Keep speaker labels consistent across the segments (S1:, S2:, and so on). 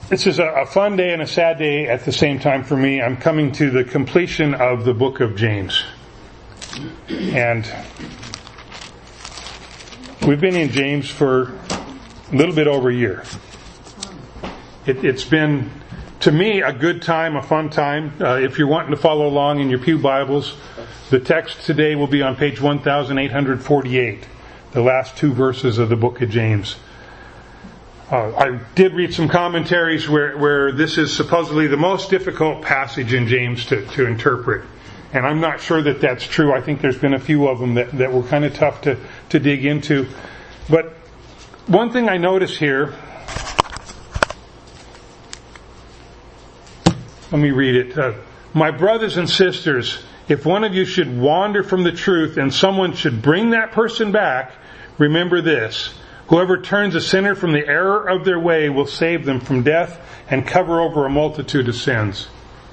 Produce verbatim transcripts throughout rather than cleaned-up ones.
S1: This is a, a fun day and a sad day at the same time for me. I'm coming to the completion of the book of James. And we've been in James for a little bit over a year. It, it's been, to me, a good time, a fun time. Uh, if you're wanting to follow along in your pew Bibles, the text today will be on page one thousand eight hundred forty-eight, the last two verses of the book of James. Uh, I did read some commentaries where, where this is supposedly the most difficult passage in James to, to interpret. And I'm not sure that that's true. I think there's been a few of them that, that were kind of tough to, to dig into. But one thing I notice here, let me read it. Uh, My brothers and sisters, if one of you should wander from the truth and someone should bring that person back, remember this. Whoever turns a sinner from the error of their way will save them from death and cover over a multitude of sins.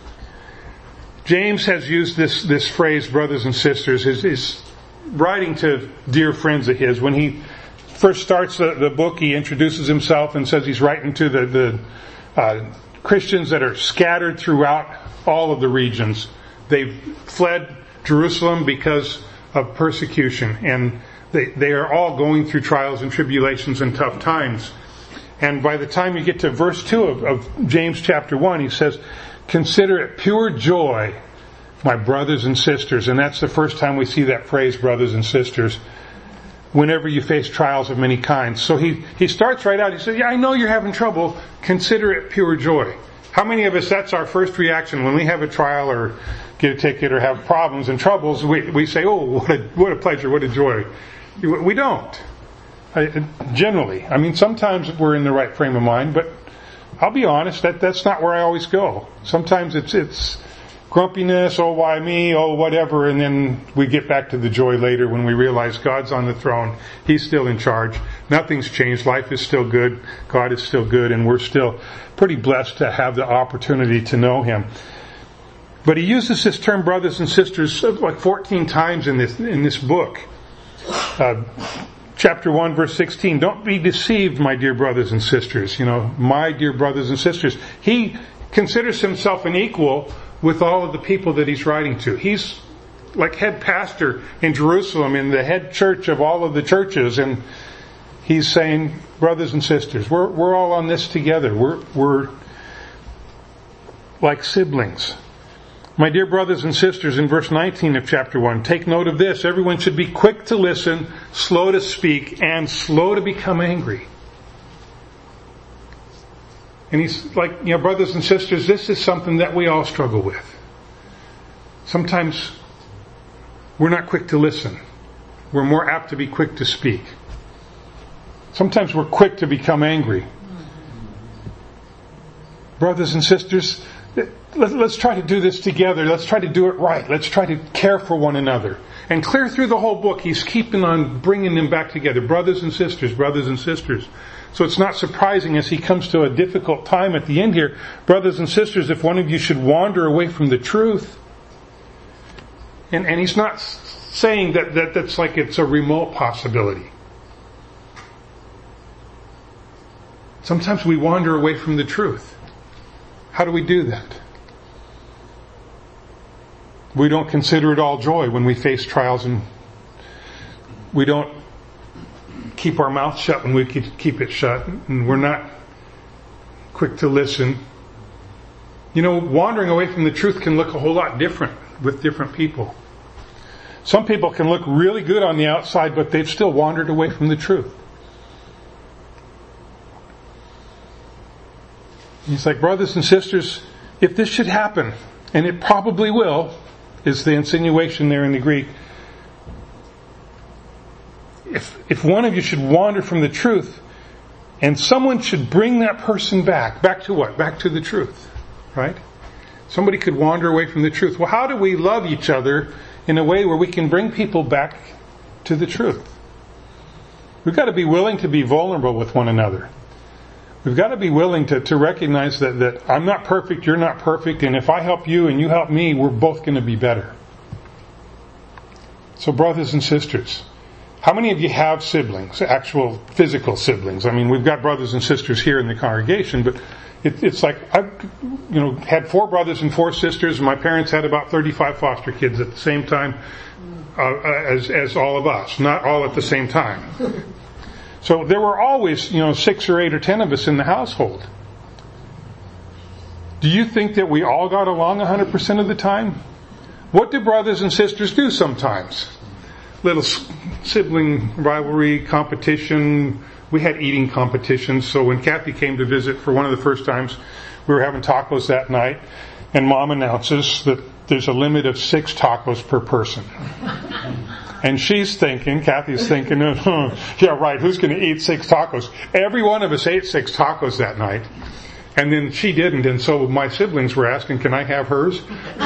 S1: James has used this, this phrase, brothers and sisters, is, is writing to dear friends of his. When he first starts the, the book, he introduces himself and says he's writing to the, the uh, Christians that are scattered throughout all of the regions. They've fled Jerusalem because of persecution, and They, they are all going through trials and tribulations and tough times. And by the time you get to verse two of, of James chapter one, he says, consider it pure joy, my brothers and sisters. And that's the first time we see that phrase, brothers and sisters, whenever you face trials of many kinds. So he, he starts right out. He says, yeah, I know you're having trouble. Consider it pure joy. How many of us, that's our first reaction when we have a trial or get a ticket or have problems and troubles, we, we say, oh, what a, what a pleasure, what a joy. We don't. I, generally. I mean, sometimes we're in the right frame of mind, but I'll be honest, that, that's not where I always go. Sometimes it's, it's grumpiness, oh, why me, oh, whatever, and then we get back to the joy later when we realize God's on the throne. He's still in charge. Nothing's changed. Life is still good. God is still good, and we're still pretty blessed to have the opportunity to know Him. But he uses this term, brothers and sisters, like fourteen times in this, in this book. Uh, chapter one, verse sixteen, don't be deceived, my dear brothers and sisters. You know, my dear brothers and sisters. He considers himself an equal with all of the people that he's writing to. He's like head pastor in Jerusalem, in the head church of all of the churches, and he's saying, brothers and sisters, we're, we're all on this together. We're, we're like siblings. My dear brothers and sisters, in verse nineteen of chapter one, take note of this. Everyone should be quick to listen, slow to speak, and slow to become angry. And he's like, you know, brothers and sisters, this is something that we all struggle with. Sometimes we're not quick to listen. We're more apt to be quick to speak. Sometimes we're quick to become angry. Brothers and sisters, let's try to do this together. Let's try to do it right. Let's try to care for one another. And clear through the whole book, he's keeping on bringing them back together. Brothers and sisters, brothers and sisters. So it's not surprising as he comes to a difficult time at the end here. Brothers and sisters, if one of you should wander away from the truth. And, and he's not saying that, that that's like it's a remote possibility. Sometimes we wander away from the truth. How do we do that? We don't consider it all joy when we face trials, and we don't keep our mouth shut when we keep it shut, and we're not quick to listen. You know, wandering away from the truth can look a whole lot different with different people. Some people can look really good on the outside, but they've still wandered away from the truth. He's like, brothers and sisters, if this should happen, and it probably will, is the insinuation there in the Greek. If, if one of you should wander from the truth, and someone should bring that person back, back to what? Back to the truth, right? Somebody could wander away from the truth. Well, how do we love each other in a way where we can bring people back to the truth? We've got to be willing to be vulnerable with one another. We've got to be willing to, to recognize that, that I'm not perfect, you're not perfect, and if I help you and you help me, we're both going to be better. So brothers and sisters, How many of you have siblings, actual physical siblings? I mean, we've got brothers and sisters here in the congregation, but it, it's like I've, you know, had four brothers and four sisters, and my parents had about thirty-five foster kids at the same time uh, as as all of us, not all at the same time. So there were always, you know, six or eight or ten of us in the household. Do you think that we all got along one hundred percent of the time? What do brothers and sisters do sometimes? Little sibling rivalry, competition. We had eating competitions, so when Kathy came to visit for one of the first times, we were having tacos that night, and Mom announces that there's a limit of six tacos per person. And she's thinking, Kathy's thinking, oh, yeah, right, who's going to eat six tacos? Every one of us ate six tacos that night. And then she didn't, and so my siblings were asking, can I have hers?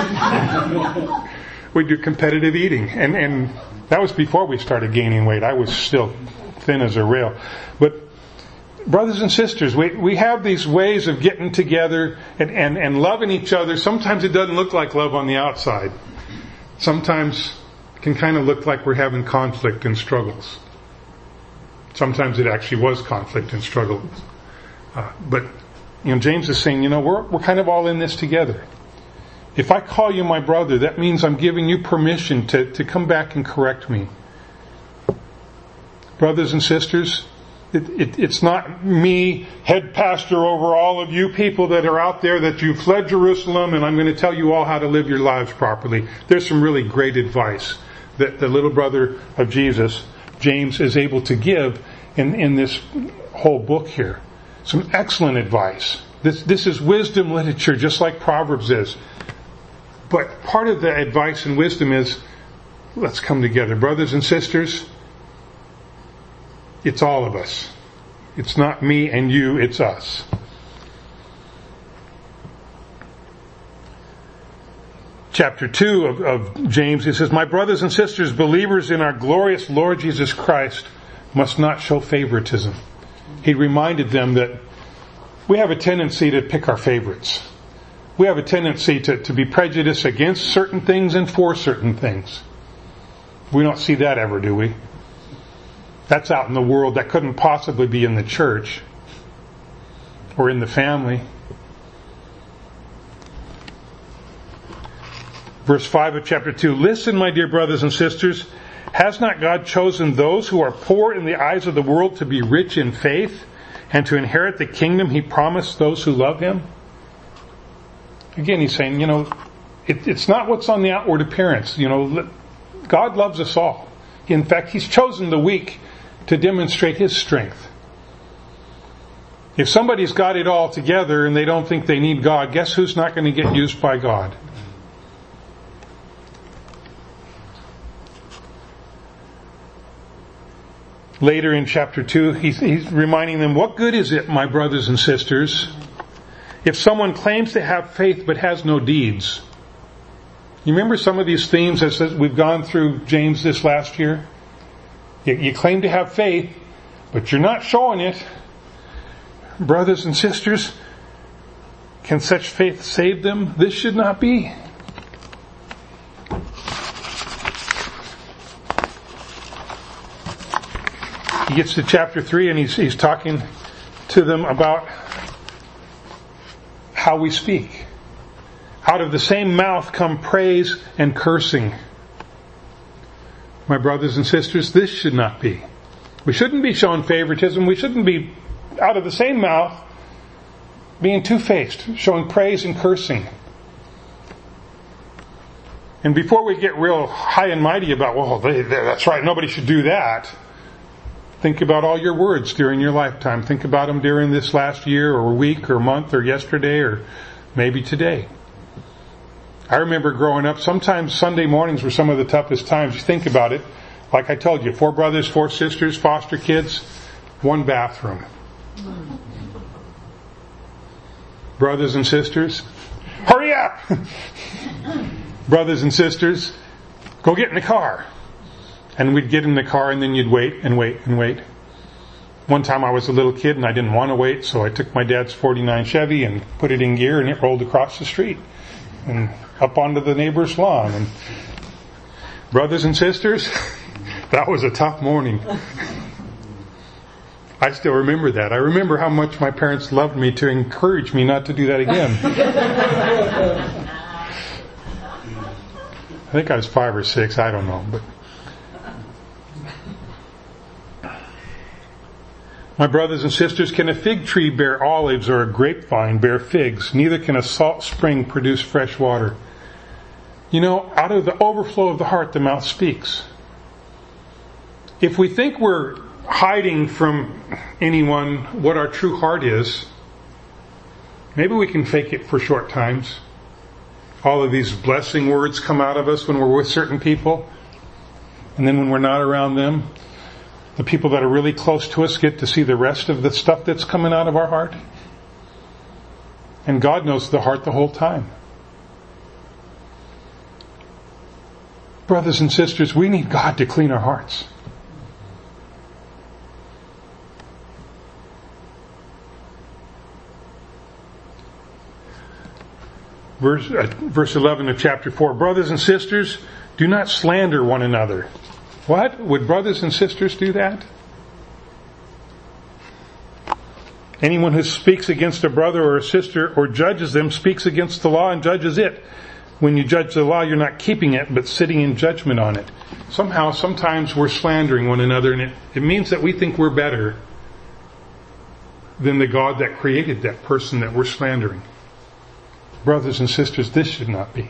S1: We do competitive eating. And, and that was before we started gaining weight. I was still thin as a rail. But brothers and sisters, we, we have these ways of getting together and, and, and loving each other. Sometimes it doesn't look like love on the outside. Sometimes it can kind of look like we're having conflict and struggles. Sometimes it actually was conflict and struggle. Uh, but You know, James is saying, you know, we're, we're kind of all in this together. If I call you my brother, that means I'm giving you permission to, to come back and correct me. Brothers and sisters, it, it, it's not me, head pastor over all of you people that are out there that you fled Jerusalem, and I'm going to tell you all how to live your lives properly. There's some really great advice that the little brother of Jesus, James, is able to give in, in this whole book here. Some excellent advice. This, this is wisdom literature, just like Proverbs is. But part of the advice and wisdom is, let's come together. Brothers and sisters, it's all of us. It's not me and you, it's us. Chapter two of, of James, it says, my brothers and sisters, believers in our glorious Lord Jesus Christ, must not show favoritism. He reminded them that we have a tendency to pick our favorites. We have a tendency to, to be prejudiced against certain things and for certain things. We don't see that ever, do we? That's out in the world. That couldn't possibly be in the church or in the family. Verse five of chapter two, listen, my dear brothers and sisters, has not God chosen those who are poor in the eyes of the world to be rich in faith and to inherit the kingdom He promised those who love Him? Again, He's saying, you know, it, it's not what's on the outward appearance. You know, God loves us all. In fact, He's chosen the weak to demonstrate His strength. If somebody's got it all together and they don't think they need God, guess who's not going to get used by God? Later in chapter two, he's, he's reminding them, what good is it, my brothers and sisters, if someone claims to have faith but has no deeds? You remember some of these themes as we've gone through James this last year? You, you claim to have faith, but you're not showing it. Brothers and sisters, can such faith save them? This should not be. He gets to chapter three and he's, he's talking to them about how we speak. Out of the same mouth come praise and cursing. My brothers and sisters, this should not be. We shouldn't be showing favoritism. We shouldn't be out of the same mouth being two-faced, showing praise and cursing. And before we get real high and mighty about, well, they, that's right, nobody should do that. Think about all your words during your lifetime. Think about them during this last year or week or month or yesterday or maybe today. I remember growing up, sometimes Sunday mornings were some of the toughest times. You think about it. Like I told you, four brothers, four sisters, foster kids, one bathroom. Brothers and sisters, hurry up! Brothers and sisters, go get in the car. And we'd get in the car and then you'd wait and wait and wait. One time I was a little kid and I didn't want to wait, so I took my dad's forty-nine Chevy and put it in gear and it rolled across the street and up onto the neighbor's lawn. And brothers and sisters, That was a tough morning. I still remember that. I remember how much my parents loved me to encourage me not to do that again. I think I was five or six, I don't know. But my brothers and sisters, can a fig tree bear olives or a grapevine bear figs? Neither can a salt spring produce fresh water. You know, out of the overflow of the heart, the mouth speaks. If we think we're hiding from anyone what our true heart is, maybe we can fake it for short times. All of these blessing words come out of us when we're with certain people. And then when we're not around them, the people that are really close to us get to see the rest of the stuff that's coming out of our heart. And God knows the heart the whole time. Brothers and sisters, we need God to clean our hearts. Verse, uh, verse eleven of chapter four. Brothers and sisters, do not slander one another. What? Would brothers and sisters do that? Anyone who speaks against a brother or a sister or judges them speaks against the law and judges it. When you judge the law, you're not keeping it, but sitting in judgment on it. Somehow, sometimes we're slandering one another, and it, it means that we think we're better than the God that created that person that we're slandering. Brothers and sisters, this should not be.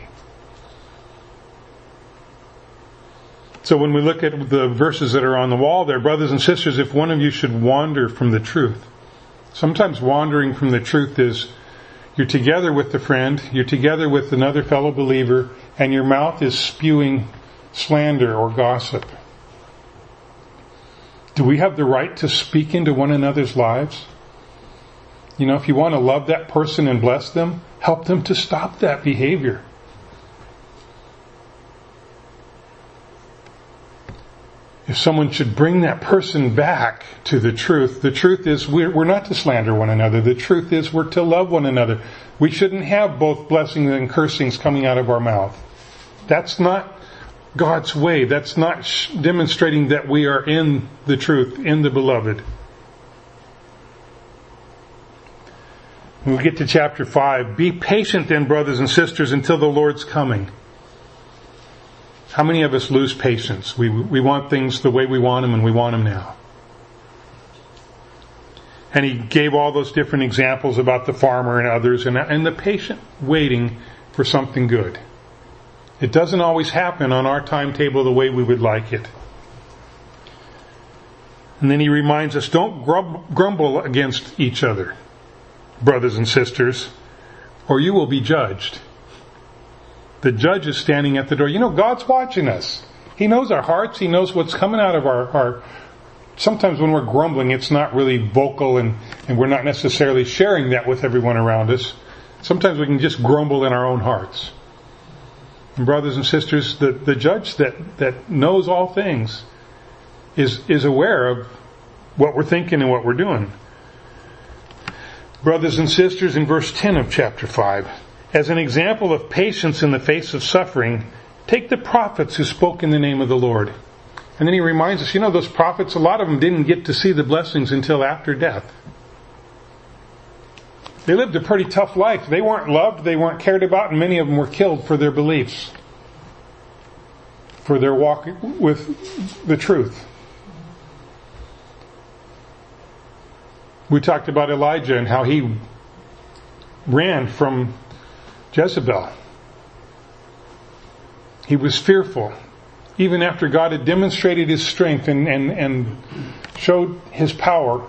S1: So when we look at the verses that are on the wall there, brothers and sisters, if one of you should wander from the truth. Sometimes wandering from the truth is you're together with the friend, you're together with another fellow believer, and your mouth is spewing slander or gossip. Do we have the right to speak into one another's lives? You know, if you want to love that person and bless them, help them to stop that behavior. If someone should bring that person back to the truth, the truth is we're, we're not to slander one another. The truth is we're to love one another. We shouldn't have both blessings and cursings coming out of our mouth. That's not God's way. That's not sh- demonstrating that we are in the truth, in the beloved. When we get to chapter five, be patient then, brothers and sisters, until the Lord's coming. How many of us lose patience? We we want things the way we want them, and we want them now. And he gave all those different examples about the farmer and others, and, and the patient waiting for something good. It doesn't always happen on our timetable the way we would like it. And then he reminds us, don't grumble, grumble against each other, brothers and sisters, or you will be judged. The judge is standing at the door. You know, God's watching us. He knows our hearts. He knows what's coming out of our heart. Sometimes when we're grumbling, it's not really vocal, and, and we're not necessarily sharing that with everyone around us. Sometimes we can just grumble in our own hearts. And brothers and sisters, the, the judge that, that knows all things is, is aware of what we're thinking and what we're doing. Brothers and sisters, in verse ten of chapter five, as an example of patience in the face of suffering, take the prophets who spoke in the name of the Lord. And then he reminds us, you know, those prophets, a lot of them didn't get to see the blessings until after death. They lived a pretty tough life. They weren't loved, they weren't cared about, and many of them were killed for their beliefs, for their walk with the truth. We talked about Elijah and how he ran from Jezebel. He was fearful. Even after God had demonstrated his strength and, and, and showed his power.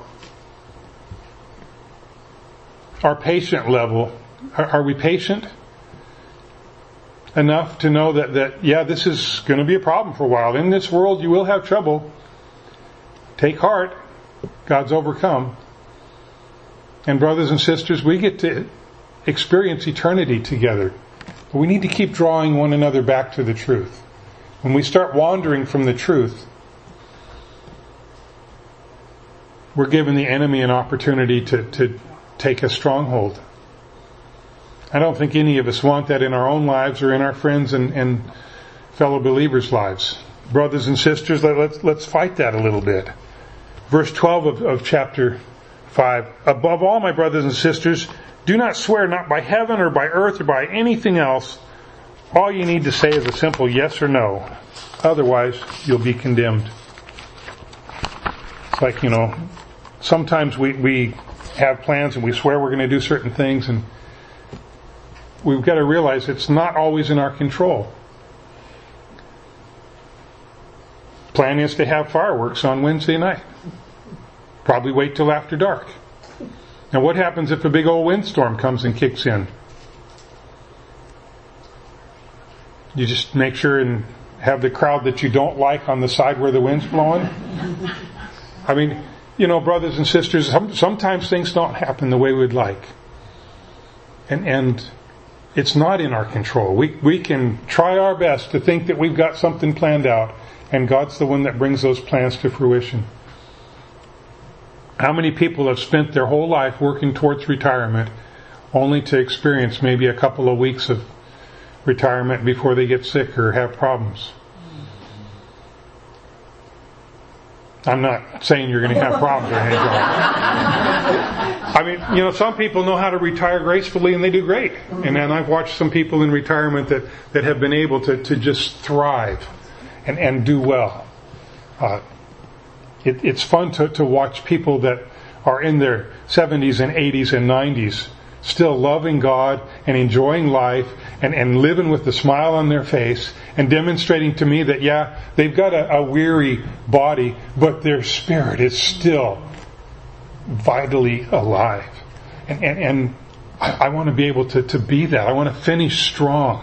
S1: Our patient level, are, are we patient enough to know that, that, yeah, this is going to be a problem for a while. In this world you will have trouble. Take heart. God's overcome. And brothers and sisters, we get to experience eternity together. But we need to keep drawing one another back to the truth. When we start wandering from the truth, we're giving the enemy an opportunity to, to take a stronghold. I don't think any of us want that in our own lives or in our friends and, and fellow believers' lives. brothers and sisters, let, let's, let's fight that a little bit. Verse twelve of, of chapter five. Above all, my brothers and sisters, do not swear, not by heaven or by earth or by anything else. All you need to say is a simple yes or no. Otherwise, you'll be condemned. It's like, you know, sometimes we, we have plans and we swear we're going to do certain things, and we've got to realize it's not always in our control. Plan is to have fireworks on Wednesday night. Probably wait till after dark. Now what happens if a big old windstorm comes and kicks in? You just make sure and have the crowd that you don't like on the side where the wind's blowing? I mean, you know, brothers and sisters, sometimes things don't happen the way we'd like. And, and it's not in our control. We, we can try our best to think that we've got something planned out, and God's the one that brings those plans to fruition. How many people have spent their whole life working towards retirement only to experience maybe a couple of weeks of retirement before they get sick or have problems? I'm not saying you're going to have problems or anything. I mean, you know, some people know how to retire gracefully and they do great. And then I've watched some people in retirement that, that have been able to, to just thrive and, and do well. Uh, it, it's fun to, to watch people that are in their seventies and eighties and nineties still loving God and enjoying life and, and living with a smile on their face and demonstrating to me that, yeah, they've got a, a weary body, but their spirit is still vitally alive. And, and, and I, I want to be able to, to be that. I want to finish strong.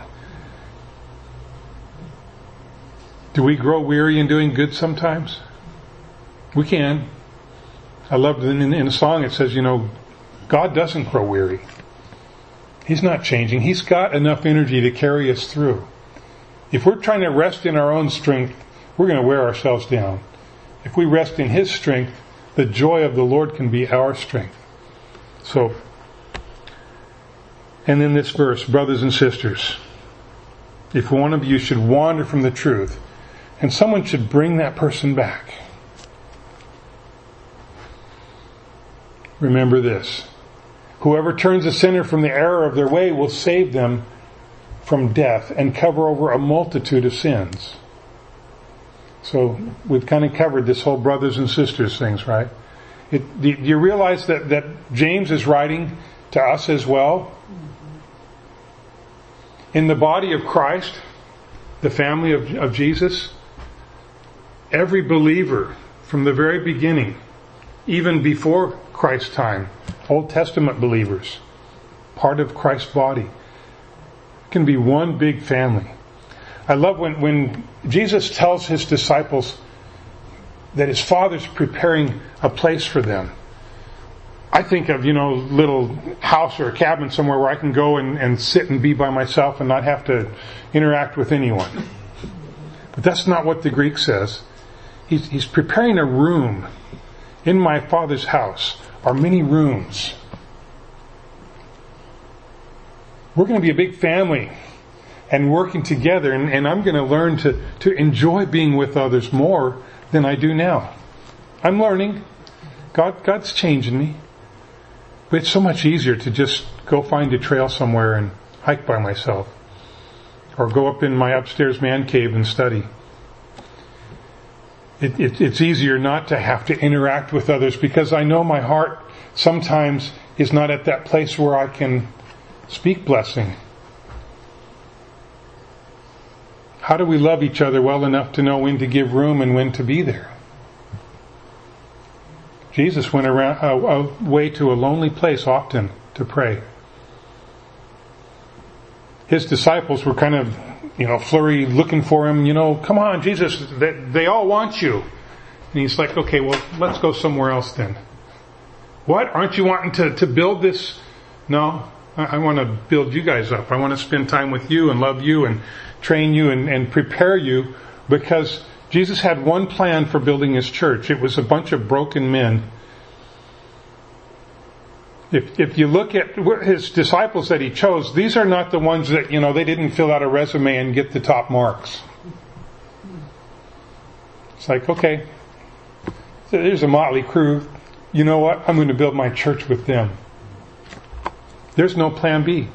S1: Do we grow weary in doing good sometimes? We can. I love that in, in a song it says, you know, God doesn't grow weary. He's not changing. He's got enough energy to carry us through. If we're trying to rest in our own strength, we're going to wear ourselves down. If we rest in His strength, the joy of the Lord can be our strength. So, and then this verse, brothers and sisters, if one of you should wander from the truth, and someone should bring that person back, remember this. Whoever turns a sinner from the error of their way will save them from death and cover over a multitude of sins. So we've kind of covered this whole brothers and sisters things, right? It, do you realize that, that James is writing to us as well? In the body of Christ, the family of, of Jesus, every believer from the very beginning, even before Christ's time, Old Testament believers, part of Christ's body, it can be one big family. I love when, when Jesus tells His disciples that His Father's preparing a place for them. I think of, you know, little house or a cabin somewhere where I can go and, and sit and be by myself and not have to interact with anyone. But that's not what the Greek says. He's, he's preparing a room. In my Father's house are many rooms. We're going to be a big family and working together, and, and I'm going to learn to, to enjoy being with others more than I do now. I'm learning. God, God's changing me. But it's so much easier to just go find a trail somewhere and hike by myself. Or go up in my upstairs man cave and study. It, it, it's easier not to have to interact with others because I know my heart sometimes is not at that place where I can speak blessing. How do we love each other well enough to know when to give room and when to be there? Jesus went around, uh, away to a lonely place often to pray. His disciples were kind of, you know, flurry looking for Him, you know, come on, Jesus, they, they all want you. And He's like, okay, well, let's go somewhere else then. What? Aren't you wanting to, to build this? No, I, I want to build you guys up. I want to spend time with you and love you and train you and, and prepare you, because Jesus had one plan for building His church. It was a bunch of broken men. If, if you look at His disciples that He chose, these are not the ones that, you know, they didn't fill out a resume and get the top marks. It's like, okay, so there's a motley crew. You know what? I'm going to build my church with them. There's no plan B.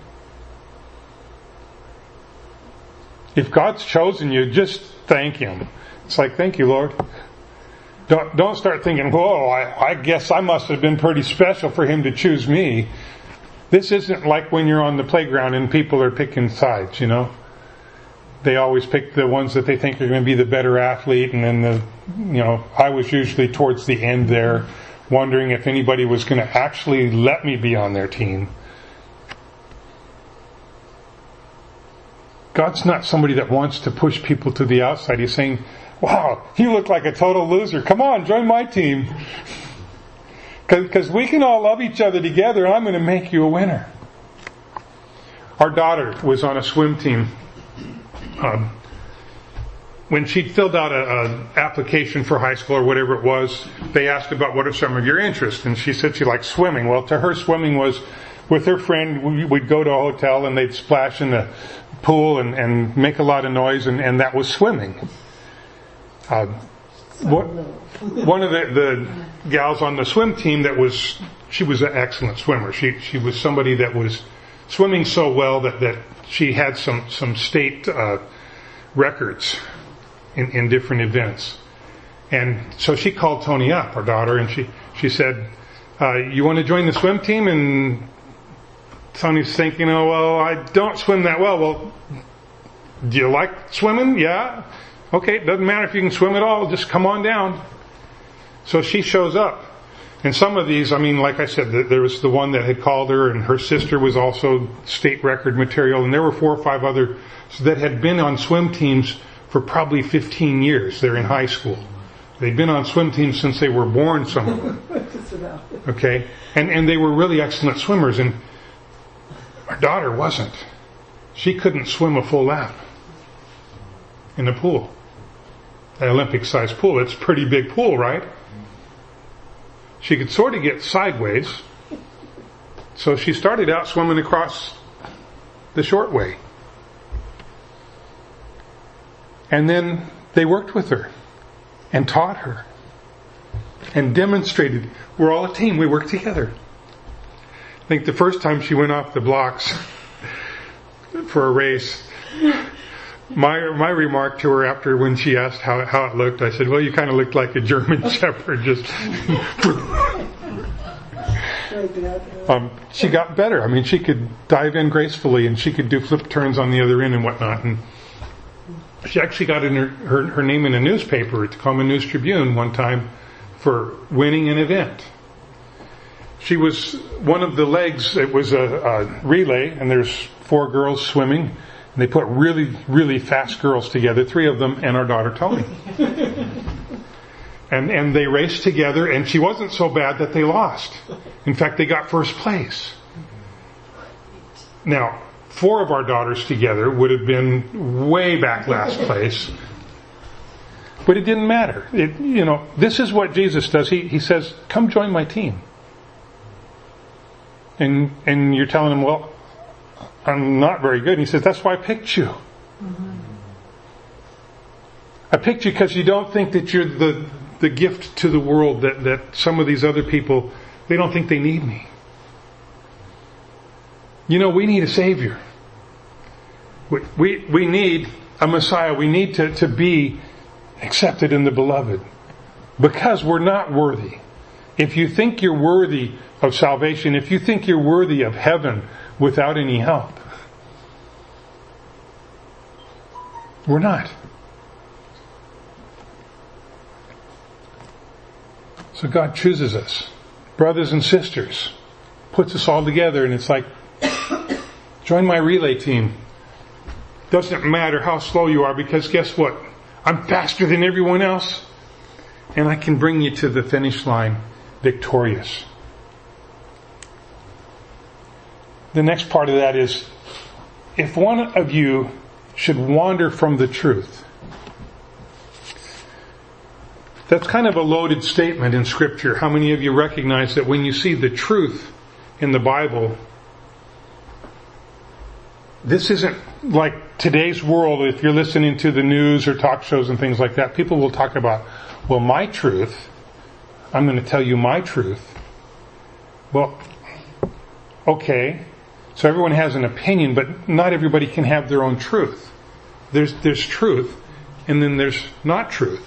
S1: If God's chosen you, just thank Him. It's like, thank you, Lord. Don't, don't start thinking, whoa, I, I guess I must have been pretty special for Him to choose me. This isn't like when you're on the playground and people are picking sides, you know. They always pick the ones that they think are going to be the better athlete, and then the, you know, I was usually towards the end there, wondering if anybody was going to actually let me be on their team. God's not somebody that wants to push people to the outside. He's saying, wow, you look like a total loser. Come on, join my team. Because we can all love each other together, and I'm going to make you a winner. Our daughter was on a swim team. Um, when she'd filled out an application for high school or whatever it was, they asked about what are some of your interests, and she said she liked swimming. Well, to her, swimming was with her friend. We'd go to a hotel and they'd splash in the pool and, and make a lot of noise, and, and that was swimming. Uh, what, one of the, the gals on the swim team that was, she was an excellent swimmer. She she was somebody that was swimming so well that, that she had some, some state uh, records in, in different events. And so she called Tony up, our daughter, and she, she said, uh, you want to join the swim team? And Tony's thinking, oh, well, I don't swim that well. Well, do you like swimming? Yeah. Okay, it doesn't matter if you can swim at all, just come on down. So she shows up. And some of these, I mean, like I said, there was the one that had called her, and her sister was also state record material, and there were four or five others that had been on swim teams for probably fifteen years. They're in high school. They'd been on swim teams since they were born, some of them. Okay? And, and they were really excellent swimmers, and our daughter wasn't. She couldn't swim a full lap in the pool. An Olympic-sized pool. It's a pretty big pool, right? She could sort of get sideways. So she started out swimming across the short way. And then they worked with her and taught her and demonstrated, we're all a team, we work together. I think the first time she went off the blocks for a race, my my remark to her after when she asked how how it looked, I said, well, you kind of looked like a German Shepherd. Just um, she got better. I mean, she could dive in gracefully, and she could do flip turns on the other end and whatnot. And she actually got in her, her, her name in a newspaper, at the Tacoma News Tribune, one time for winning an event. She was one of the legs. It was a, a relay, and there's four girls swimming. And they put really, really fast girls together, three of them and our daughter Tony. and and they raced together, and she wasn't so bad that they lost. In fact, they got first place. Now, four of our daughters together would have been way back last place. But it didn't matter. It, you know, this is what Jesus does. He he says, come join my team. And and you're telling him, well, I'm not very good. And he says, that's why I picked you. Mm-hmm. I picked you because you don't think that you're the, the gift to the world that, that some of these other people, they don't think they need me. You know, we need a Savior. We, we, we need a Messiah. We need to, to be accepted in the Beloved. Because we're not worthy. If you think you're worthy of salvation, if you think you're worthy of heaven without any help, we're not. So God chooses us, brothers and sisters, puts us all together, and it's like, join my relay team. Doesn't matter how slow you are, because guess what? I'm faster than everyone else, and I can bring you to the finish line victorious. The next part of that is, if one of you should wander from the truth. That's kind of a loaded statement in Scripture. How many of you recognize that when you see the truth in the Bible, this isn't like today's world. If you're listening to the news or talk shows and things like that, people will talk about, well, my truth, I'm going to tell you my truth. Well, okay, so everyone has an opinion, but not everybody can have their own truth. There's, there's truth, and then there's not truth.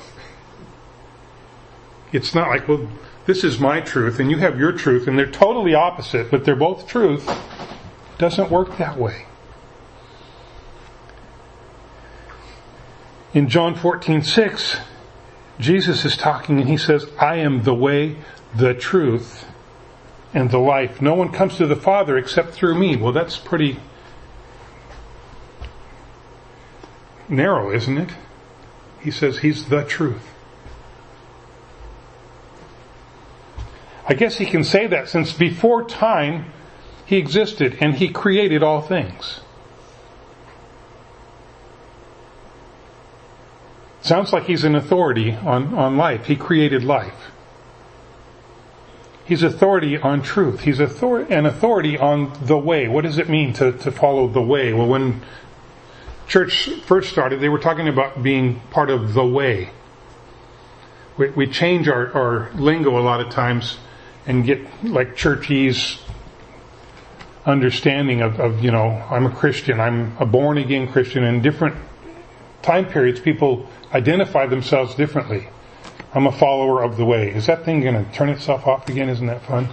S1: It's not like, well, this is my truth, and you have your truth, and they're totally opposite, but they're both truth. It doesn't work that way. In John fourteen six, Jesus is talking, and he says, I am the way, the truth, and the life. No one comes to the Father except through me. Well, that's pretty narrow, isn't it? He says he's the truth. I guess he can say that since before time he existed and he created all things. Sounds like he's an authority on, on life. He created life. He's authority on truth. He's author- an authority on the way. What does it mean to, to follow the way? Well, when church first started, they were talking about being part of the way. We, we change our, our lingo a lot of times and get like churchese understanding of, of, you know, I'm a Christian, I'm a born again Christian. In different time periods, people identify themselves differently. I'm a follower of the way. Is that thing going to turn itself off again? Isn't that fun?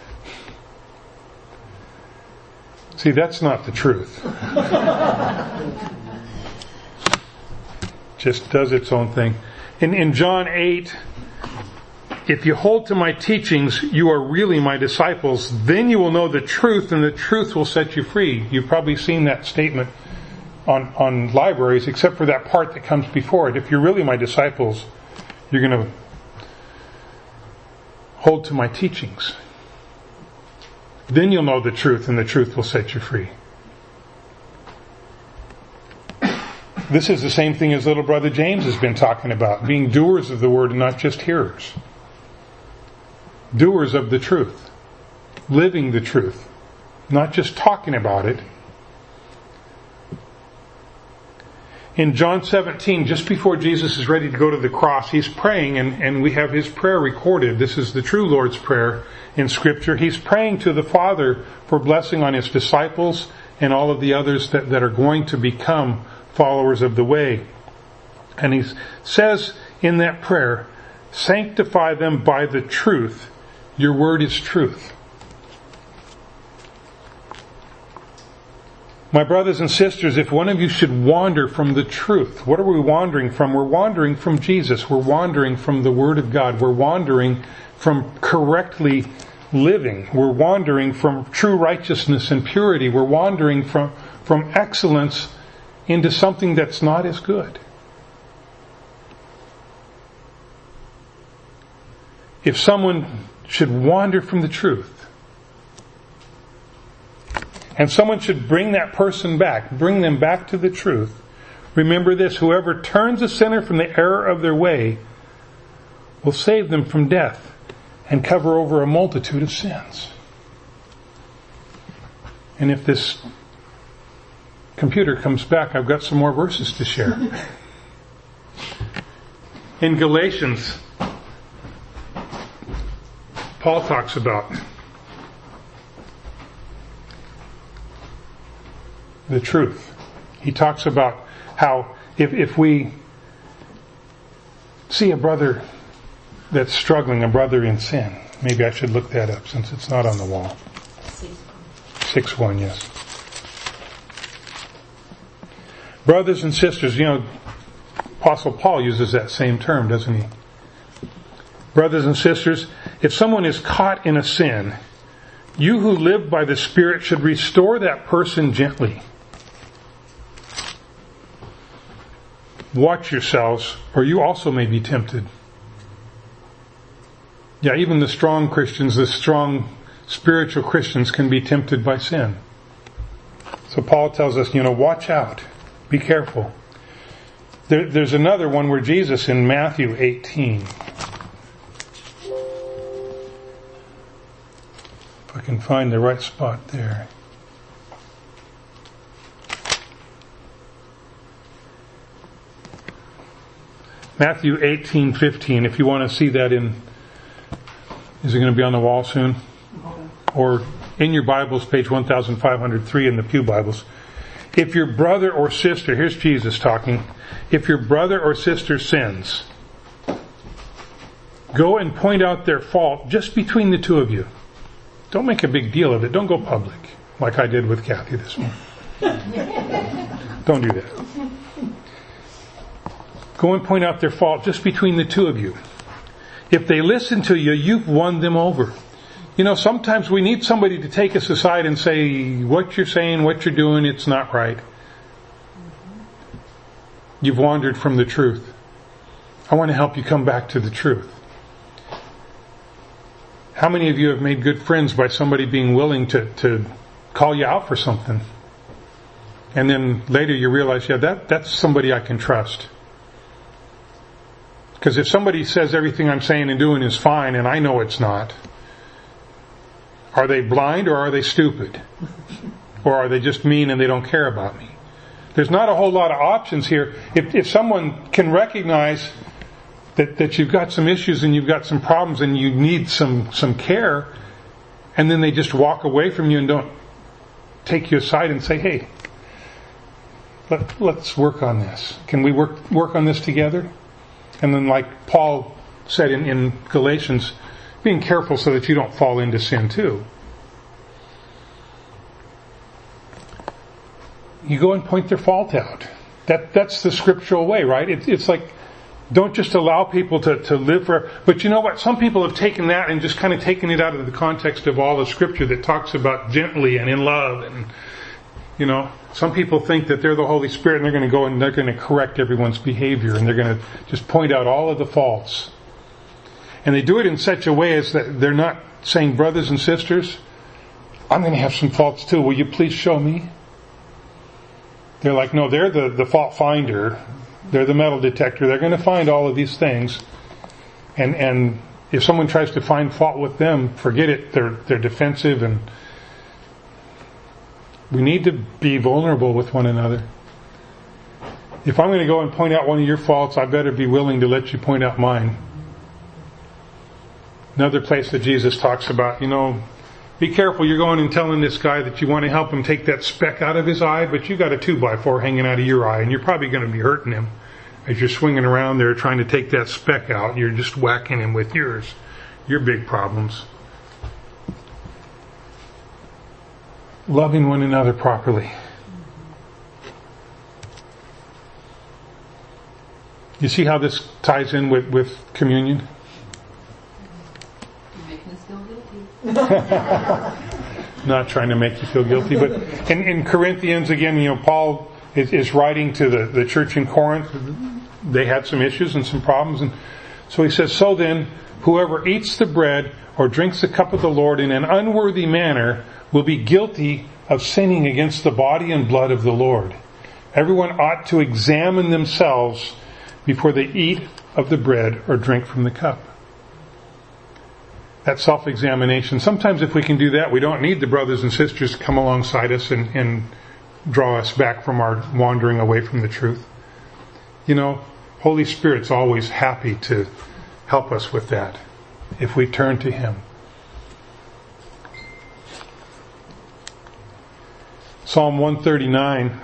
S1: See, that's not the truth. Just does its own thing. In, in John eight, if you hold to my teachings, you are really my disciples. Then you will know the truth, and the truth will set you free. You've probably seen that statement on, on libraries, except for that part that comes before it. If you're really my disciples, you're going to hold to my teachings. Then you'll know the truth, and the truth will set you free. This is the same thing as little brother James has been talking about, being doers of the word and not just hearers. Doers of the truth. Living the truth. Not just talking about it. In John seventeen, just before Jesus is ready to go to the cross, he's praying, and, and we have his prayer recorded. This is the true Lord's Prayer in Scripture. He's praying to the Father for blessing on his disciples and all of the others that, that are going to become followers of the way. And he says in that prayer, sanctify them by the truth. Your word is truth. My brothers and sisters, if one of you should wander from the truth, what are we wandering from? We're wandering from Jesus. We're wandering from the Word of God. We're wandering from correctly living. We're wandering from true righteousness and purity. We're wandering from, from excellence into something that's not as good. If someone should wander from the truth, and someone should bring that person back, bring them back to the truth, remember this, whoever turns a sinner from the error of their way will save them from death and cover over a multitude of sins. And if this computer comes back, I've got some more verses to share. In Galatians, Paul talks about the truth. He talks about how if, if we see a brother that's struggling, a brother in sin, maybe I should look that up since it's not on the wall. six one, yes. Brothers and sisters, you know, Apostle Paul uses that same term, doesn't he? Brothers and sisters, if someone is caught in a sin, you who live by the Spirit should restore that person gently. Watch yourselves, or you also may be tempted. Yeah, even the strong Christians, the strong spiritual Christians can be tempted by sin. So Paul tells us, you know, watch out. Be careful. There, there's another one where Jesus in Matthew eighteen. If I can find the right spot there. Matthew eighteen fifteen, if you want to see that in, is it going to be on the wall soon? Or in your Bibles, page one thousand five hundred three in the Pew Bibles. If your brother or sister, here's Jesus talking, if your brother or sister sins, go and point out their fault just between the two of you. Don't make a big deal of it. Don't go public, like I did with Kathy this morning. Don't do that. Go and point out their fault just between the two of you. If they listen to you, you've won them over. You know, sometimes we need somebody to take us aside and say, what you're saying, what you're doing, it's not right. You've wandered from the truth. I want to help you come back to the truth. How many of you have made good friends by somebody being willing to, to call you out for something? And then later you realize, yeah, that, that's somebody I can trust. Because if somebody says everything I'm saying and doing is fine and I know it's not, are they blind or are they stupid? Or are they just mean and they don't care about me? There's not a whole lot of options here. If, if someone can recognize that, that you've got some issues and you've got some problems and you need some, some care, and then they just walk away from you and don't take you aside and say, hey, let, let's work on this. Can we work, work on this together? And then like Paul said in, in Galatians, being careful so that you don't fall into sin too. You go and point their fault out. That that's the scriptural way, right? It, it's like, don't just allow people to, to live for... But you know what? Some people have taken that and just kind of taken it out of the context of all the scripture that talks about gently and in love. And, you know, some people think that they're the Holy Spirit and they're going to go and they're going to correct everyone's behavior and they're going to just point out all of the faults. And they do it in such a way as that they're not saying, brothers and sisters, I'm going to have some faults too. Will you please show me? They're like, no, they're the, the fault finder. They're the metal detector. They're going to find all of these things. And, and if someone tries to find fault with them, forget it. They're, they're defensive, and we need to be vulnerable with one another. If I'm going to go and point out one of your faults, I better be willing to let you point out mine. Another place that Jesus talks about, you know, be careful, you're going and telling this guy that you want to help him take that speck out of his eye, but you got a two by four hanging out of your eye, and you're probably going to be hurting him as you're swinging around there trying to take that speck out. You're just whacking him with yours, your big problems. Loving one another properly. You see how this ties in with, with communion? Not trying to make you feel guilty, but in, in Corinthians, again, you know, Paul is, is writing to the, the church in Corinth. They had some issues and some problems, and so he says, so then, whoever eats the bread or drinks the cup of the Lord in an unworthy manner will be guilty of sinning against the body and blood of the Lord. Everyone ought to examine themselves before they eat of the bread or drink from the cup. That self-examination. Sometimes if we can do that, we don't need the brothers and sisters to come alongside us and, and draw us back from our wandering away from the truth. You know, Holy Spirit's always happy to help us with that if we turn to Him. Psalm one thirty-nine.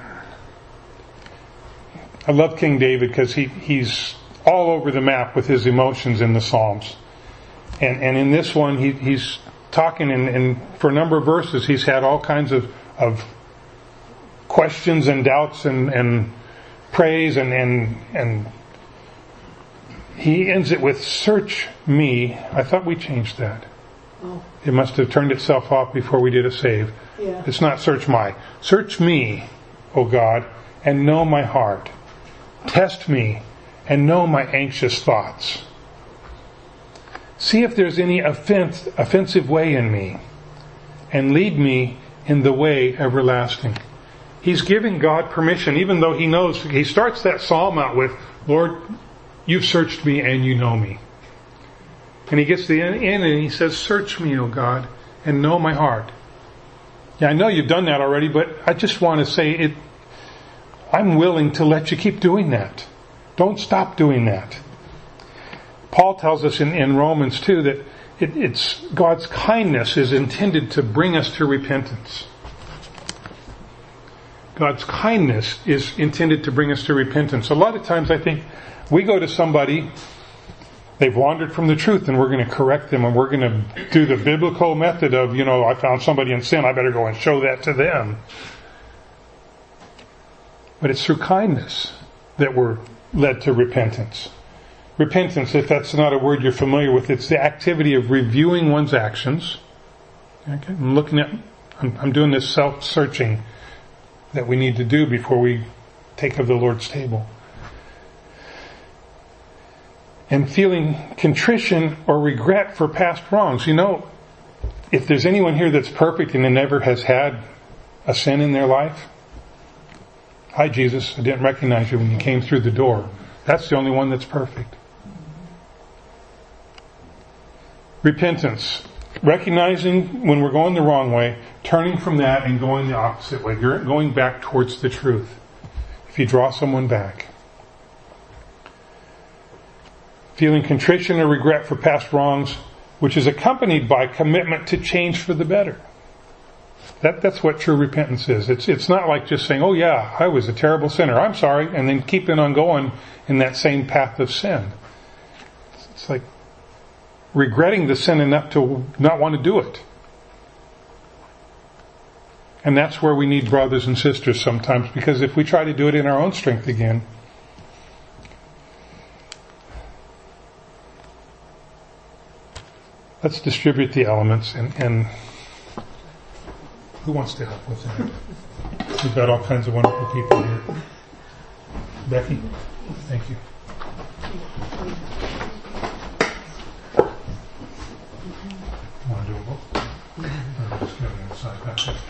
S1: I love King David because he, he's all over the map with his emotions in the Psalms. And, and in this one, he, he's talking, and, and for a number of verses, he's had all kinds of, of questions and doubts and, and praise, and, and, and he ends it with, search me. I thought we changed that. Oh. It must have turned itself off before we did a save. Yeah. It's not search my. Search me, O God, and know my heart. Test me and know my anxious thoughts. See if there's any offense, offensive way in me, and lead me in the way everlasting. He's giving God permission, even though he knows, he starts that psalm out with, Lord, you've searched me and you know me. And he gets to the end and he says, search me, O God, and know my heart. Yeah, I know you've done that already, but I just want to say it, I'm willing to let you keep doing that. Don't stop doing that. Paul tells us in, in Romans two that it, it's God's kindness is intended to bring us to repentance. God's kindness is intended to bring us to repentance. A lot of times I think we go to somebody, they've wandered from the truth, and we're going to correct them, and we're going to do the biblical method of, you know, I found somebody in sin, I better go and show that to them. But it's through kindness that we're led to repentance. Repentance, if that's not a word you're familiar with, it's the activity of reviewing one's actions. Okay? I'm looking at, I'm, I'm doing this self-searching that we need to do before we take of the Lord's table. And feeling contrition or regret for past wrongs. You know, if there's anyone here that's perfect and never has had a sin in their life, hi Jesus, I didn't recognize you when you came through the door. That's the only one that's perfect. Repentance. Recognizing when we're going the wrong way, turning from that and going the opposite way. You're going back towards the truth. If you draw someone back. Feeling contrition or regret for past wrongs, which is accompanied by commitment to change for the better. That, that's what true repentance is. It's, it's not like just saying, oh yeah, I was a terrible sinner, I'm sorry, and then keeping on going in that same path of sin. It's like regretting the sin enough to not want to do it. And that's where we need brothers and sisters sometimes, because if we try to do it in our own strength again, let's distribute the elements, and, and who wants to help with that? We've got all kinds of wonderful people here. Becky, thank you. Want to do a book? Or just go to the side back there?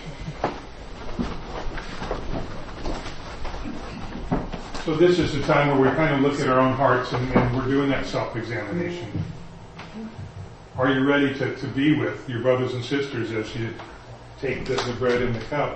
S1: So this is the time where we kind of look at our own hearts, and, and we're doing that self-examination. Are you ready to, to be with your brothers and sisters as you take the, the bread and the cup?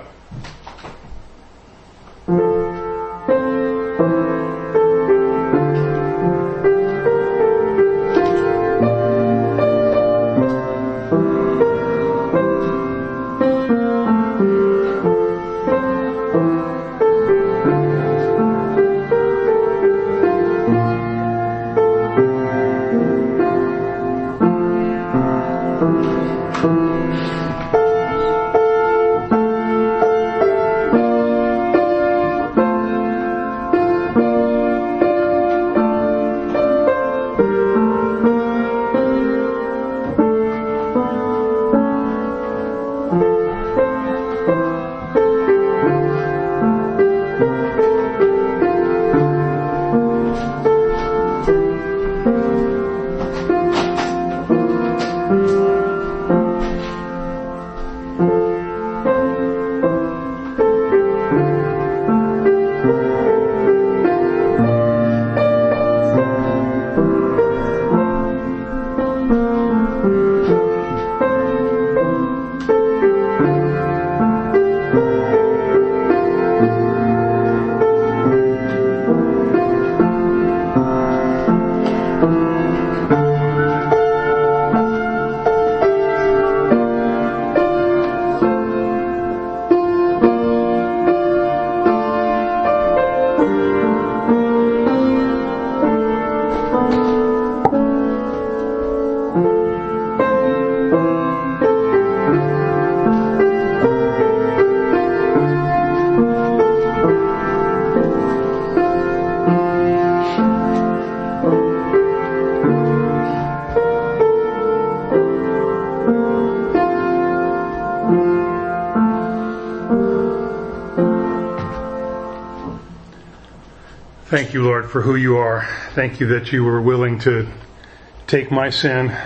S1: Thank you, Lord, for who you are. Thank you that you were willing to take my sin,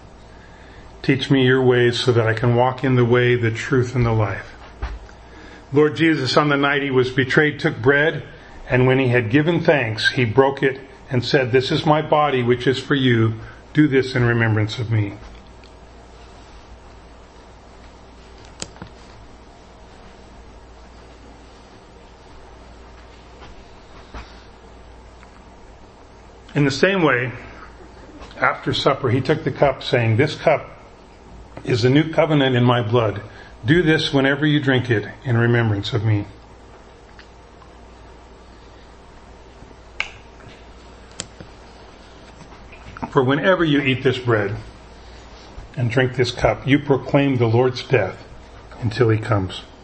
S1: teach me your ways so that I can walk in the way, the truth, and the life. Lord Jesus, on the night he was betrayed, took bread, and when he had given thanks, he broke it and said, "This is my body, which is for you. Do this in remembrance of me." In the same way, after supper, he took the cup, saying, "This cup is the new covenant in my blood. Do this whenever you drink it in remembrance of me." For whenever you eat this bread and drink this cup, you proclaim the Lord's death until he comes.